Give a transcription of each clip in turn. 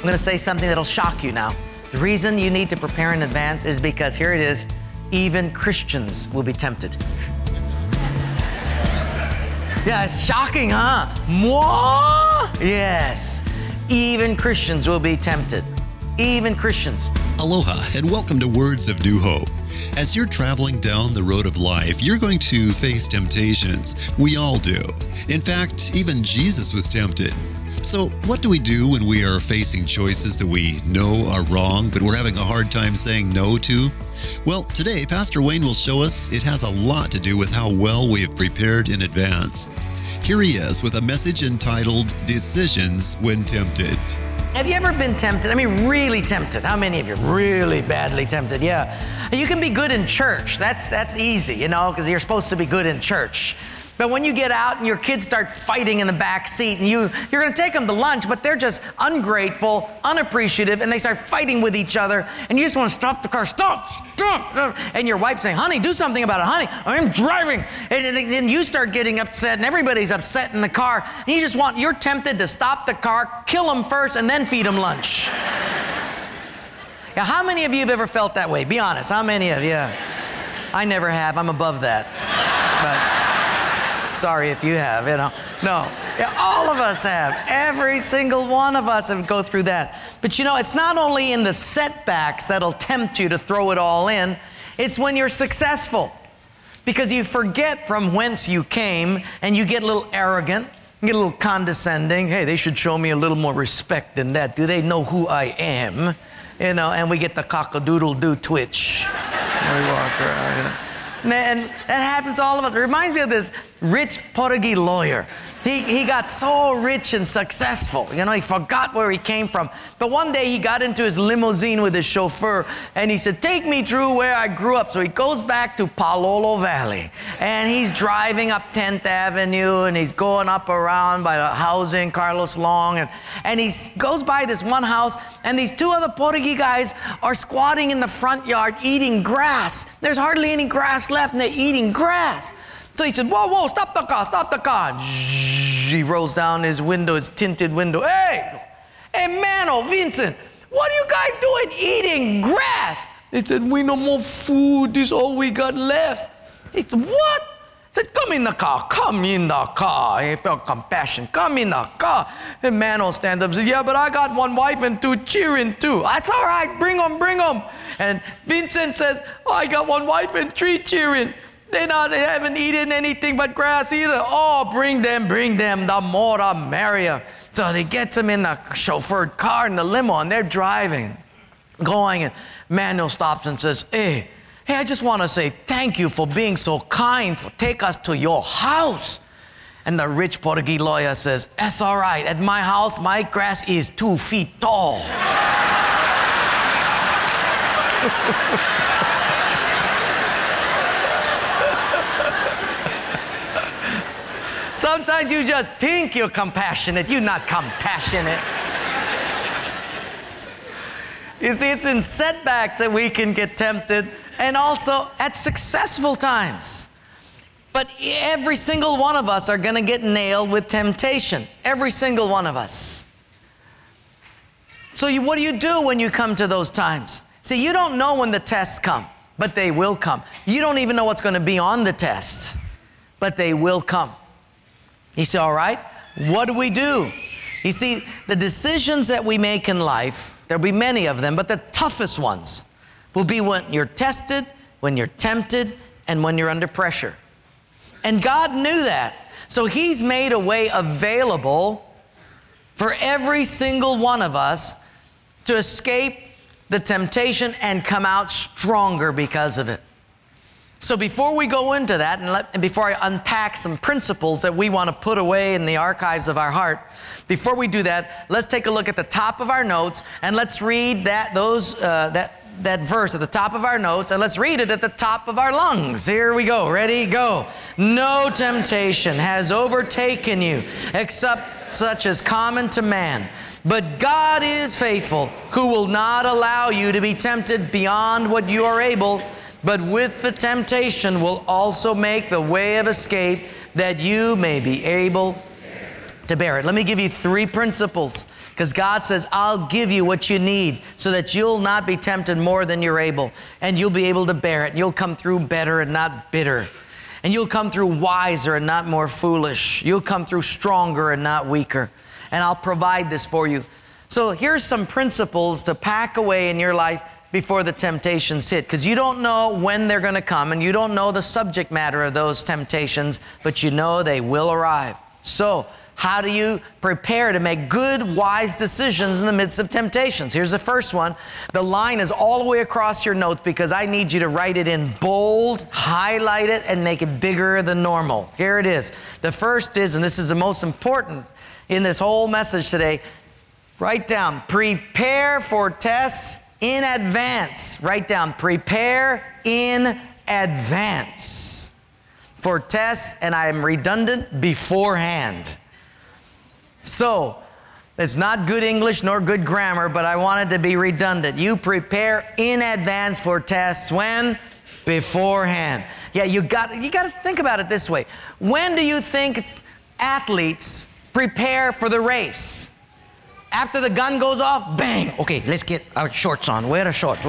going to say something that'll shock you now. The reason you need to prepare in advance is because, here it is, even Christians will be tempted. Yeah, it's shocking, huh? Moi? Yes, even Christians will be tempted. Even Christians. Aloha and welcome to Words of New Hope. As you're traveling down the road of life, you're going to face temptations. We all do. In fact, even Jesus was tempted. So what do we do when we are facing choices that we know are wrong, but we're having a hard time saying no to? Well, today, Pastor Wayne will show us it has a lot to do with how well we have prepared in advance. Here he is with a message entitled, Decisions When Tempted. Have you ever been tempted? I mean, really tempted. How many of you really badly tempted? Yeah. You can be good in church. That's easy, because you're supposed to be good in church. But when you get out and your kids start fighting in the back seat and you're going to take them to lunch, but they're just ungrateful, unappreciative, and they start fighting with each other, and you just want to stop the car. Stop. And your wife's saying, honey, do something about it. Honey, I'm driving. And then you start getting upset, and everybody's upset in the car. And you're tempted to stop the car, kill them first, and then feed them lunch. Yeah, how many of you have ever felt that way? Be honest. How many of you? I never have. I'm above that. But sorry if you have, No, yeah, all of us have. Every single one of us have go through that. But it's not only in the setbacks that'll tempt you to throw it all in. It's when you're successful. Because you forget from whence you came and you get a little arrogant, you get a little condescending. Hey, they should show me a little more respect than that. Do they know who I am? And we get the cock-a-doodle-doo twitch. We walk around, And that happens to all of us. It reminds me of this rich Portuguese lawyer. He got so rich and successful. He forgot where he came from. But one day he got into his limousine with his chauffeur and he said, take me through where I grew up. So he goes back to Palolo Valley and he's driving up 10th Avenue and he's going up around by the housing, Carlos Long. And he goes by this one house and these two other Portuguese guys are squatting in the front yard eating grass. There's hardly any grass left and they're eating grass. So he said, whoa, stop the car. He rolls down his window, his tinted window. Hey, Mano, Vincent, what are you guys doing eating grass? They said, we no more food. This is all we got left. He said, what? He said, come in the car. He felt compassion. Come in the car. And Mano stands up and says, yeah, but I got one wife and two children too. That's all right. Bring them. And Vincent says, I got one wife and three children. They haven't eaten anything but grass either. Oh, bring them. The more the merrier. So they get them in the chauffeured car in the limo, and they're driving, going, and Manuel stops and says, Hey, I just want to say thank you for being so kind, for take us to your house. And the rich Portuguese lawyer says, that's all right. At my house, my grass is 2 feet tall. Sometimes you just think you're compassionate. You're not compassionate. You see, it's in setbacks that we can get tempted, and also at successful times. But every single one of us are going to get nailed with temptation. Every single one of us. So what do you do when you come to those times? See, you don't know when the tests come, but they will come. You don't even know what's going to be on the test, but they will come. You say, all right, what do we do? You see, the decisions that we make in life, there'll be many of them, but the toughest ones will be when you're tested, when you're tempted, and when you're under pressure. And God knew that. So He's made a way available for every single one of us to escape the temptation and come out stronger because of it. So before we go into that, and before I unpack some principles that we want to put away in the archives of our heart, before we do that, let's take a look at the top of our notes and let's read that verse at the top of our notes, and let's read it at the top of our lungs. Here we go. Ready? Go. No temptation has overtaken you except such as common to man. But God is faithful, who will not allow you to be tempted beyond what you are able, but with the temptation will also make the way of escape that you may be able to bear it. Let me give you 3 principles, because God says, I'll give you what you need so that you'll not be tempted more than you're able, and you'll be able to bear it, and you'll come through better and not bitter, and you'll come through wiser and not more foolish. You'll come through stronger and not weaker, and I'll provide this for you. So here's some principles to pack away in your life before the temptations hit, because you don't know when they're going to come, and you don't know the subject matter of those temptations, but you know they will arrive. So how do you prepare to make good, wise decisions in the midst of temptations? Here's the first one. The line is all the way across your notes because I need you to write it in bold, highlight it, and make it bigger than normal. Here it is. The first is, and this is the most important in this whole message today, write down, prepare for tests in advance. Write down, prepare in advance for tests, and I am redundant, beforehand. So, it's not good English nor good grammar, but I wanted to be redundant. You prepare in advance for tests when? Beforehand. Yeah, you got to think about it this way. When do you think athletes prepare for the race? After the gun goes off, bang. Okay, let's get our shorts on. Wear the shorts.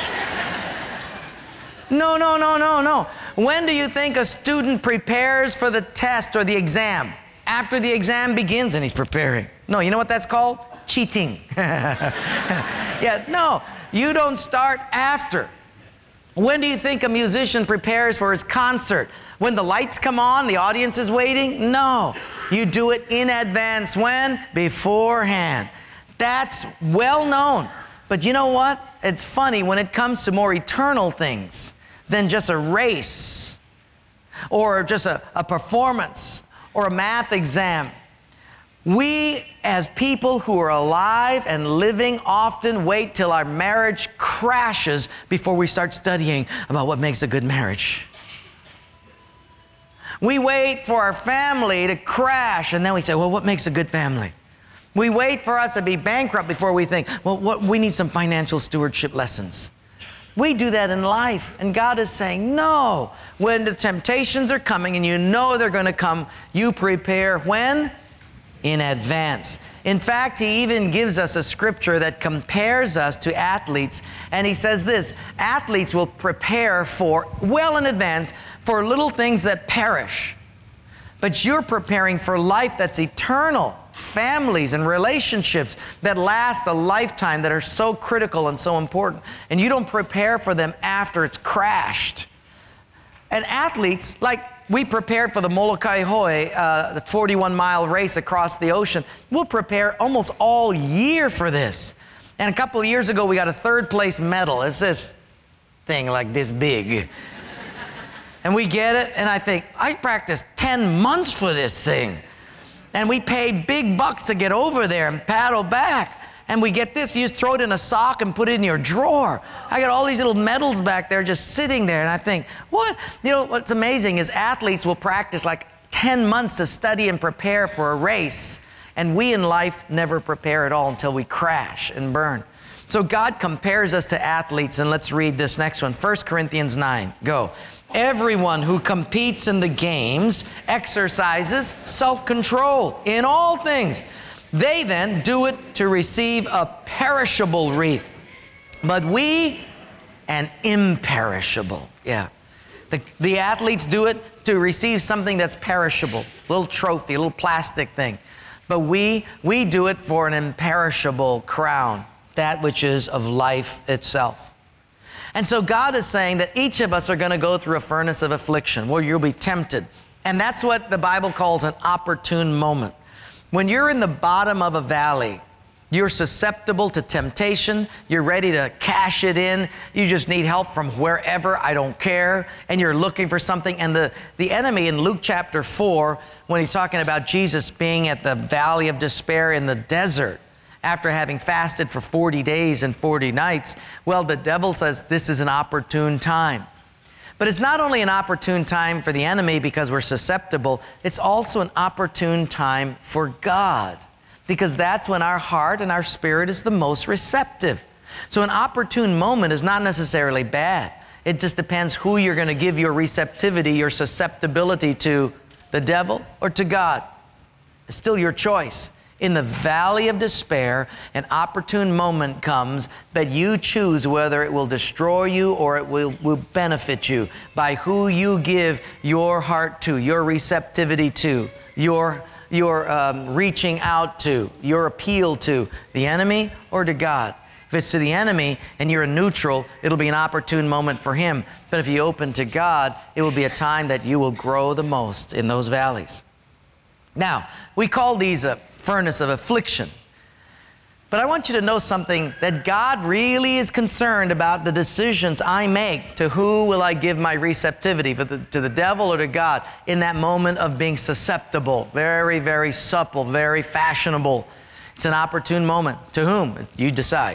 No. When do you think a student prepares for the test or the exam? After the exam begins and he's preparing. No, you know what that's called? Cheating. Yeah, no, you don't start after. When do you think a musician prepares for his concert? When the lights come on, the audience is waiting? No, you do it in advance. When? Beforehand. That's well known. But you know what? It's funny when it comes to more eternal things than just a race or just a performance or a math exam. We, as people who are alive and living, often wait till our marriage crashes before we start studying about what makes a good marriage. We wait for our family to crash, and then we say, well, what makes a good family? We wait for us to be bankrupt before we think, well, we need some financial stewardship lessons. We do that in life, and God is saying, no. When the temptations are coming and you know they're going to come, you prepare when? In advance. In fact, He even gives us a scripture that compares us to athletes, and He says this, athletes will prepare for, well in advance, for little things that perish. But you're preparing for life that's eternal. Families and relationships that last a lifetime that are so critical and so important. And you don't prepare for them after it's crashed. And athletes, like we prepared for the Molokai Hoi, the 41-mile race across the ocean. We'll prepare almost all year for this. And a couple of years ago, we got a 3rd place medal. It's this thing like this big. And we get it, and I think, I practiced 10 months for this thing. And we pay big bucks to get over there and paddle back. And we get this, you just throw it in a sock and put it in your drawer. I got all these little medals back there just sitting there. And I think, what? You know, what's amazing is athletes will practice like 10 months to study and prepare for a race. And we in life never prepare at all until we crash and burn. So God compares us to athletes. And let's read this next one. 1 Corinthians 9, go. Everyone who competes in the games exercises self-control in all things. They then do it to receive a perishable wreath, but we an imperishable. Yeah. The athletes do it to receive something that's perishable, a little trophy, a little plastic thing. But we do it for an imperishable crown, that which is of life itself. And so God is saying that each of us are going to go through a furnace of affliction where you'll be tempted. And that's what the Bible calls an opportune moment. When you're in the bottom of a valley, you're susceptible to temptation. You're ready to cash it in. You just need help from wherever, I don't care. And you're looking for something. And the enemy in Luke chapter 4, when he's talking about Jesus being at the valley of despair in the desert, after having fasted for 40 days and 40 nights, well, the devil says this is an opportune time. But it's not only an opportune time for the enemy because we're susceptible, it's also an opportune time for God, because that's when our heart and our spirit is the most receptive. So an opportune moment is not necessarily bad. It just depends who you're going to give your receptivity, your susceptibility to, the devil or to God. It's still your choice. In the valley of despair, an opportune moment comes that you choose whether it will destroy you or it will benefit you by who you give your heart to, your receptivity to, your reaching out to, your appeal to, the enemy or to God. If it's to the enemy and you're a neutral, it'll be an opportune moment for him. But if you open to God, it will be a time that you will grow the most in those valleys. Now, we call these a furnace of affliction. But I want you to know something, that God really is concerned about the decisions I make. To who will I give my receptivity, to the devil or to God, in that moment of being susceptible, very, very supple, very fashionable. It's an opportune moment. To whom? You decide.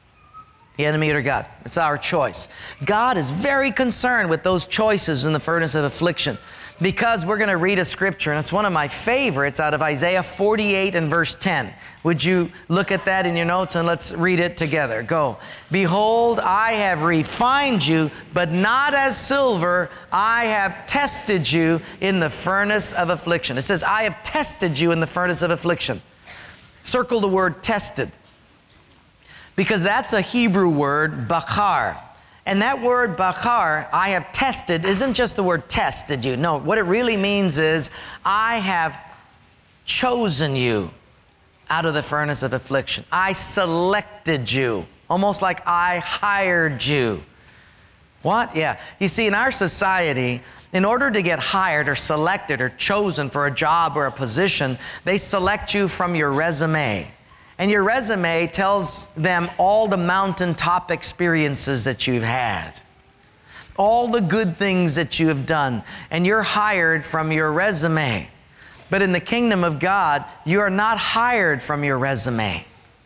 The enemy or God. It's our choice. God is very concerned with those choices in the furnace of affliction, because we're going to read a scripture, and it's one of my favorites out of Isaiah 48 and verse 10. Would you look at that in your notes and let's read it together. Go. Behold, I have refined you, but not as silver. I have tested you in the furnace of affliction. It says, I have tested you in the furnace of affliction. Circle the word tested, because that's a Hebrew word, bakar. And that word bakar, I have tested, isn't just the word tested you. No, what it really means is, I have chosen you out of the furnace of affliction. I selected you, almost like I hired you. What? Yeah. You see, in our society, in order to get hired or selected or chosen for a job or a position, they select you from your resume. And your resume tells them all the mountaintop experiences that you've had, all the good things that you have done, and you're hired from your resume. But in the kingdom of God, you are not hired from your resume.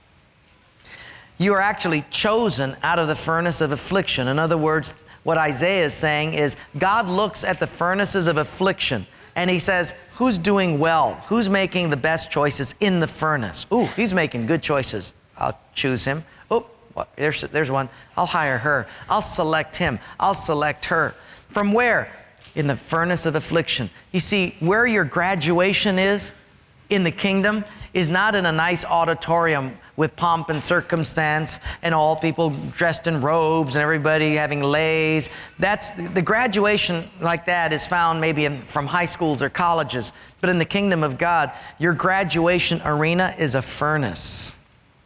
You are actually chosen out of the furnace of affliction. In other words, what Isaiah is saying is, God looks at the furnaces of affliction and he says, who's doing well? Who's making the best choices in the furnace? Ooh, he's making good choices. I'll choose him. Oh, there's one. I'll hire her. I'll select him. I'll select her. From where? In the furnace of affliction. You see, where your graduation is in the kingdom is not in a nice auditorium with pomp and circumstance and all people dressed in robes and everybody having leis. That's the graduation like that is found maybe from high schools or colleges. But in the kingdom of God, your graduation arena is a furnace.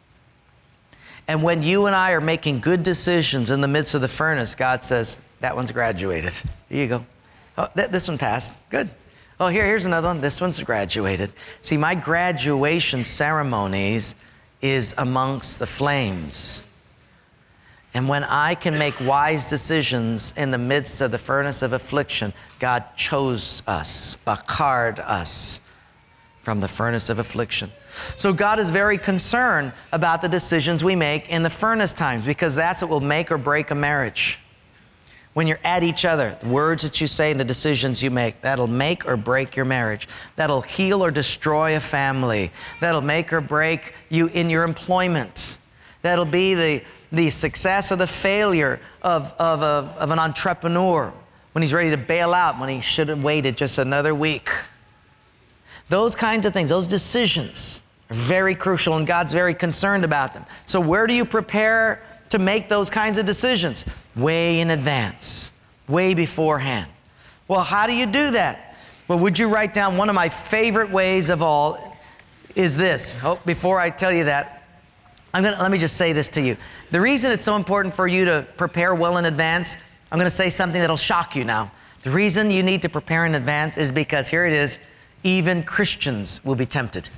And when you and I are making good decisions in the midst of the furnace, God says, that one's graduated. Here you go. Oh, this one passed. Good. Oh, here's another one. This one's graduated. See, my graduation ceremonies is amongst the flames. And when I can make wise decisions in the midst of the furnace of affliction, God chose us, bakared us from the furnace of affliction. So God is very concerned about the decisions we make in the furnace times, because that's what will make or break a marriage. When you're at each other, the words that you say and the decisions you make, that'll make or break your marriage. That'll heal or destroy a family. That'll make or break you in your employment. That'll be the success or the failure of an entrepreneur when he's ready to bail out, when he should have waited just another week. Those kinds of things, those decisions are very crucial, and God's very concerned about them. So where do you prepare to make those kinds of decisions? Way in advance, way beforehand. Well, how do you do that? Well, would you write down one of my favorite ways of all is this. Oh, before I tell you that, let me just say this to you. The reason it's so important for you to prepare well in advance, I'm going to say something that'll shock you now. The reason you need to prepare in advance is because, here it is, even Christians will be tempted.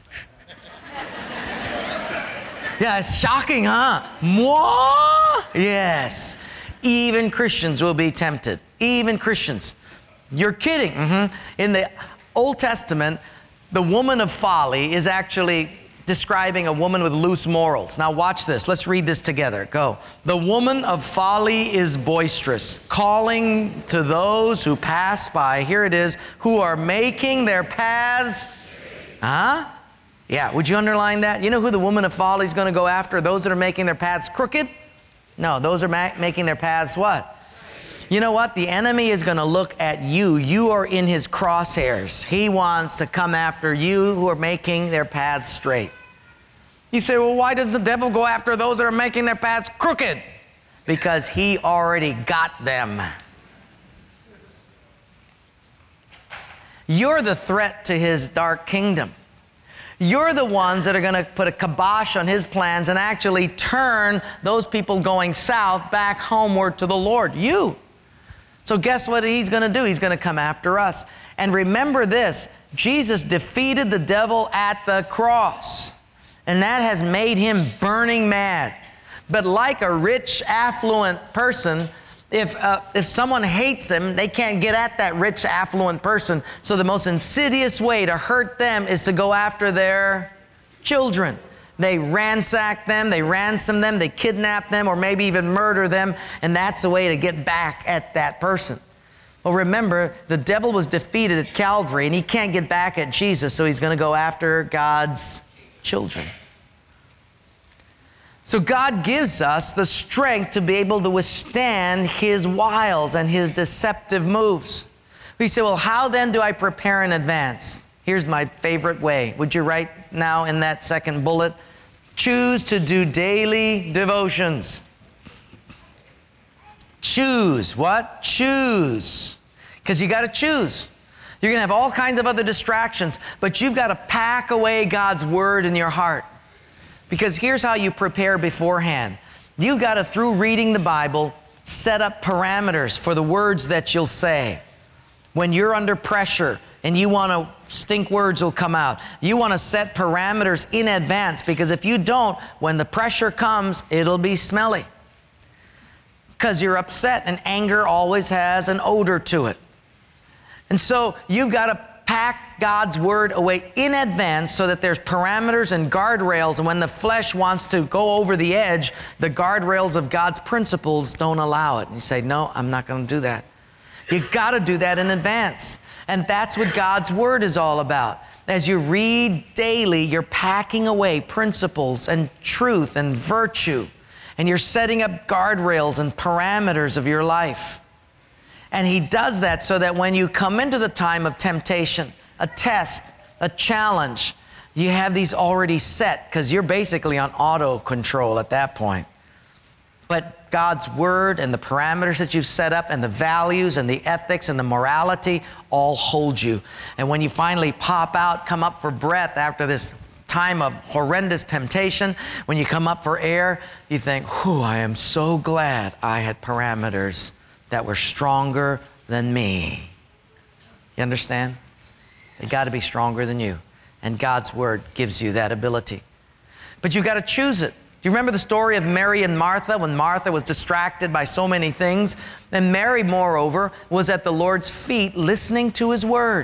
Yeah, it's shocking, huh? Moi? Yes. Even Christians will be tempted. Even Christians. You're kidding. In the Old Testament, the woman of folly is actually describing a woman with loose morals. Now watch this. Let's read this together. Go. The woman of folly is boisterous, calling to those who pass by, here it is, who are making their paths. Yeah, would you underline that? You know who the woman of folly is going to go after? Those that are making their paths crooked? No, those are making their paths what? You know what? The enemy is going to look at you. You are in his crosshairs. He wants to come after you who are making their paths straight. You say, well, why does the devil go after those that are making their paths crooked? Because he already got them. You're the threat to his dark kingdom. You're the ones that are going to put a kibosh on his plans and actually turn those people going south back homeward to the Lord. You. So guess what he's going to do? He's going to come after us. And remember this, Jesus defeated the devil at the cross. And that has made him burning mad. But like a rich, affluent person, if someone hates him, they can't get at that rich, affluent person. So the most insidious way to hurt them is to go after their children. They ransack them, they ransom them, they kidnap them, or maybe even murder them. And that's the way to get back at that person. Well, remember, the devil was defeated at Calvary, and he can't get back at Jesus, so he's going to go after God's children. So God gives us the strength to be able to withstand his wiles and his deceptive moves. We say, well, how then do I prepare in advance? Here's my favorite way. Would you write now in that second bullet? Choose to do daily devotions. Choose. What? Choose. Because you got to choose. You're going to have all kinds of other distractions, but you've got to pack away God's word in your heart. Because here's how you prepare beforehand. You've got to, through reading the Bible, set up parameters for the words that you'll say. When you're under pressure and you want to, stink words will come out. You want to set parameters in advance, because if you don't, when the pressure comes, it'll be smelly. Because you're upset, and anger always has an odor to it. And so you've got to pack God's word away in advance so that there's parameters and guardrails, and when the flesh wants to go over the edge, the guardrails of God's principles don't allow it. And you say, no, I'm not going to do that. You've got to do that in advance. And that's what God's word is all about. As you read daily, you're packing away principles and truth and virtue, and you're setting up guardrails and parameters of your life. And he does that so that when you come into the time of temptation, a test, a challenge, you have these already set, because you're basically on auto control at that point. But God's word and the parameters that you've set up and the values and the ethics and the morality all hold you. And when you finally pop out, come up for breath after this time of horrendous temptation, when you come up for air, you think, whew, I am so glad I had parameters that were stronger than me. You understand? They got to be stronger than you. And God's word gives you that ability. But you've got to choose it. Do you remember the story of Mary and Martha, when Martha was distracted by so many things? And Mary, moreover, was at the Lord's feet listening to his word.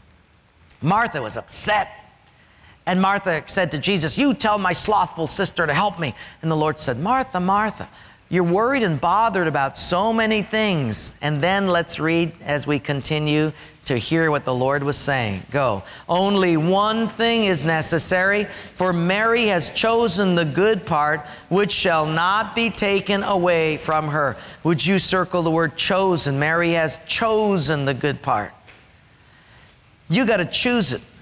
Martha was upset. And Martha said to Jesus, you tell my slothful sister to help me. And the Lord said, Martha, Martha, you're worried and bothered about so many things. And then let's read as we continue to hear what the Lord was saying. Go. Only one thing is necessary, for Mary has chosen the good part, which shall not be taken away from her. Would you circle the word chosen? Mary has chosen the good part. You got to choose it.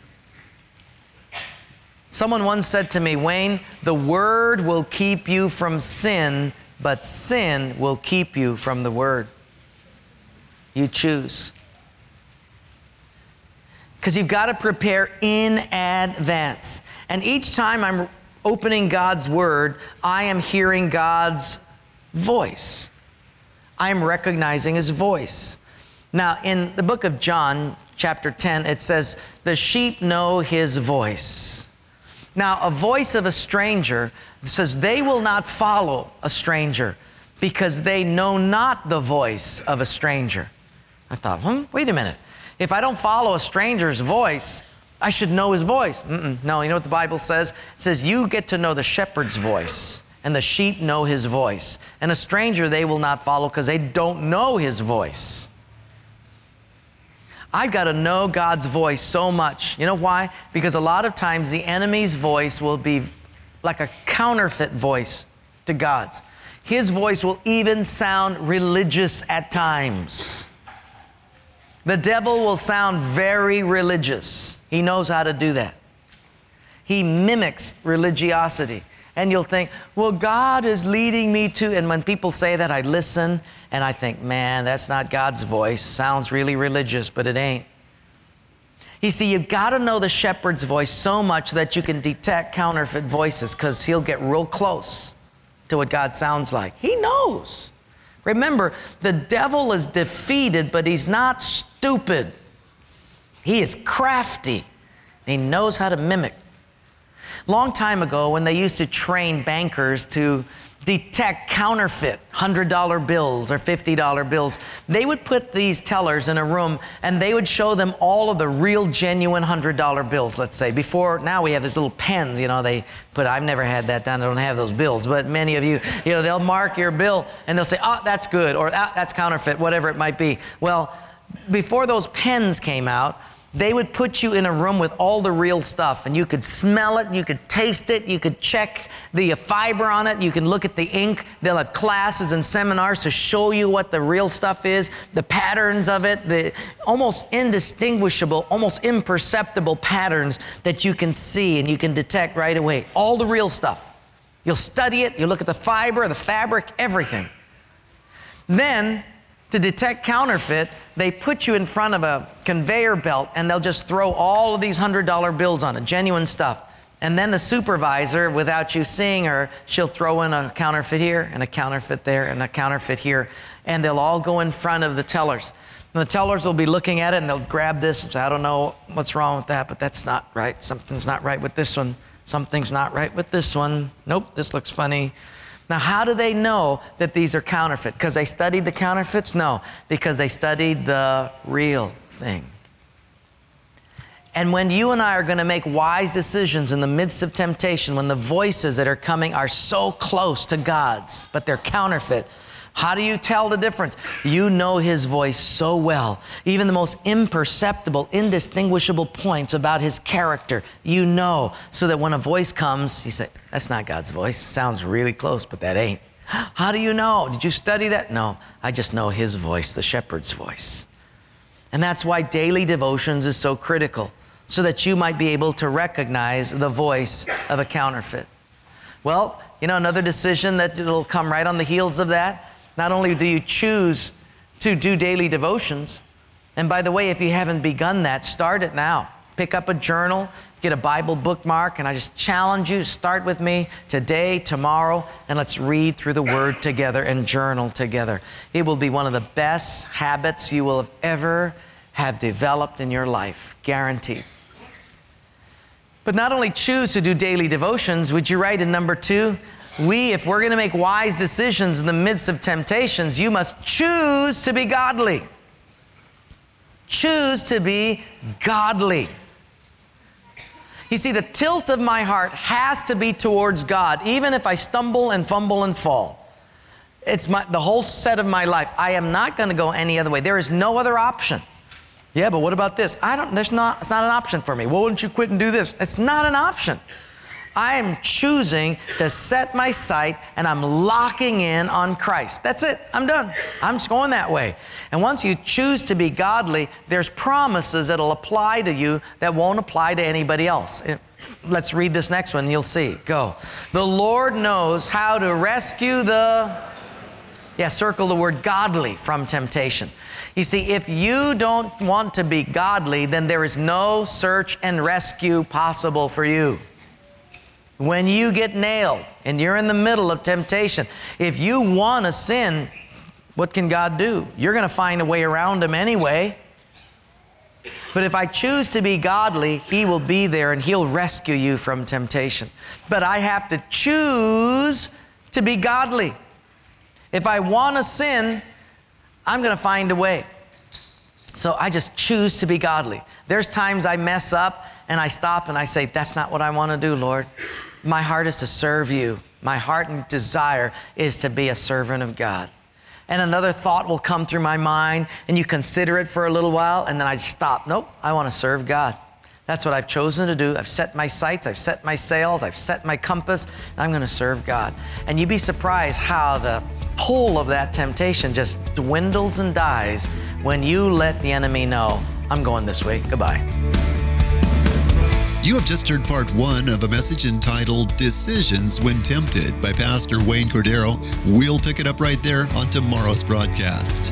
Someone once said to me, Wayne, the word will keep you from sin, but sin will keep you from the word. You choose. Because you've got to prepare in advance. And each time I'm opening God's word, I am hearing God's voice. I am recognizing his voice. Now, in the book of John, chapter 10, it says, the sheep know his voice. Now, a voice of a stranger says they will not follow a stranger because they know not the voice of a stranger. I thought, wait a minute. If I don't follow a stranger's voice, I should know his voice. No, you know what the Bible says? It says you get to know the shepherd's voice, and the sheep know his voice. And a stranger they will not follow because they don't know his voice. I've got to know God's voice so much. You know why? Because a lot of times the enemy's voice will be like a counterfeit voice to God's. His voice will even sound religious at times. The devil will sound very religious. He knows how to do that. He mimics religiosity. And you'll think, well, God is leading me to, and when people say that, I listen and I think, man, that's not God's voice. Sounds really religious, but it ain't. You see, you've got to know the shepherd's voice so much that you can detect counterfeit voices, because he'll get real close to what God sounds like. He knows. Remember, the devil is defeated, but he's not stupid. He is crafty. He knows how to mimic. Long time ago, when they used to train bankers to detect counterfeit $100 bills or $50 bills, they would put these tellers in a room and they would show them all of the real genuine $100 bills, let's say. Now we have these little pens, they put, I've never had that done, I don't have those bills, but many of you, they'll mark your bill and they'll say, oh, that's good, or that's counterfeit, whatever it might be. Well, before those pens came out, they would put you in a room with all the real stuff, and you could smell it, you could taste it, you could check the fiber on it, you can look at the ink. They'll have classes and seminars to show you what the real stuff is, the patterns of it, the almost indistinguishable, almost imperceptible patterns that you can see and you can detect right away. All the real stuff. You'll study it, you look at the fiber, the fabric, everything. Then, to detect counterfeit, they put you in front of a conveyor belt and they'll just throw all of these $100 bills on it, genuine stuff. And then the supervisor, without you seeing her, she'll throw in a counterfeit here and a counterfeit there and a counterfeit here. And they'll all go in front of the tellers. And the tellers will be looking at it and they'll grab this and say, I don't know what's wrong with that, but that's not right. Something's not right with this one. Something's not right with this one. Nope, this looks funny. Now, how do they know that these are counterfeit? Because they studied the counterfeits? No, because they studied the real thing. And when you and I are going to make wise decisions in the midst of temptation, when the voices that are coming are so close to God's, but they're counterfeit, how do you tell the difference? You know His voice so well. Even the most imperceptible, indistinguishable points about His character, you know, so that when a voice comes, you say, that's not God's voice. Sounds really close, but that ain't. How do you know? Did you study that? No, I just know His voice, the shepherd's voice. And that's why daily devotions is so critical, so that you might be able to recognize the voice of a counterfeit. Well, another decision that will come right on the heels of that, not only do you choose to do daily devotions, and by the way, if you haven't begun that, start it now. Pick up a journal, get a Bible bookmark, and I just challenge you, start with me today, tomorrow, and let's read through the Word together and journal together. It will be one of the best habits you will ever have developed in your life, guaranteed. But not only choose to do daily devotions, would you write in number 2, if we're going to make wise decisions in the midst of temptations, you must choose to be godly. Choose to be godly. You see, the tilt of my heart has to be towards God, even if I stumble and fumble and fall. It's the whole set of my life. I am not going to go any other way. There is no other option. Yeah, but what about this? It's not an option for me. Well, wouldn't you quit and do this? It's not an option. I am choosing to set my sight and I'm locking in on Christ. That's it. I'm done. I'm just going that way. And once you choose to be godly, there's promises that'll apply to you that won't apply to anybody else. Let's read this next one and you'll see. Go. The Lord knows how to rescue circle the word godly from temptation. You see, if you don't want to be godly, then there is no search and rescue possible for you. When you get nailed and you're in the middle of temptation, if you want to sin, what can God do? You're going to find a way around Him anyway. But if I choose to be godly, He will be there and He'll rescue you from temptation. But I have to choose to be godly. If I want to sin, I'm going to find a way. So I just choose to be godly. There's times I mess up and I stop and I say, that's not what I want to do, Lord. My heart is to serve you. My heart and desire is to be a servant of God. And another thought will come through my mind and you consider it for a little while and then I just stop. Nope, I want to serve God. That's what I've chosen to do. I've set my sights, I've set my sails, I've set my compass, and I'm going to serve God. And you'd be surprised how the pull of that temptation just dwindles and dies when you let the enemy know, I'm going this way, goodbye. You have just heard part 1 of a message entitled Decisions When Tempted by Pastor Wayne Cordero. We'll pick it up right there on tomorrow's broadcast.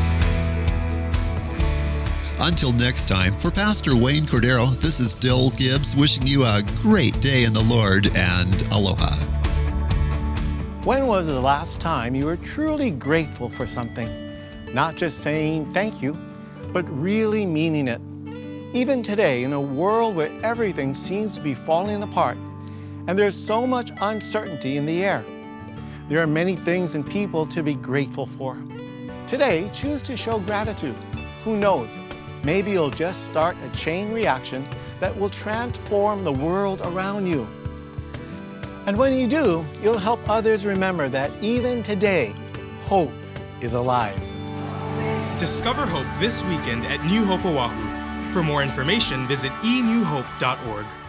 Until next time, for Pastor Wayne Cordero, this is Dill Gibbs wishing you a great day in the Lord and aloha. When was the last time you were truly grateful for something? Not just saying thank you, but really meaning it. Even today, in a world where everything seems to be falling apart, and there's so much uncertainty in the air, there are many things and people to be grateful for. Today, choose to show gratitude. Who knows? Maybe you'll just start a chain reaction that will transform the world around you. And when you do, you'll help others remember that even today, hope is alive. Discover hope this weekend at New Hope Oahu. For more information, visit enewhope.org.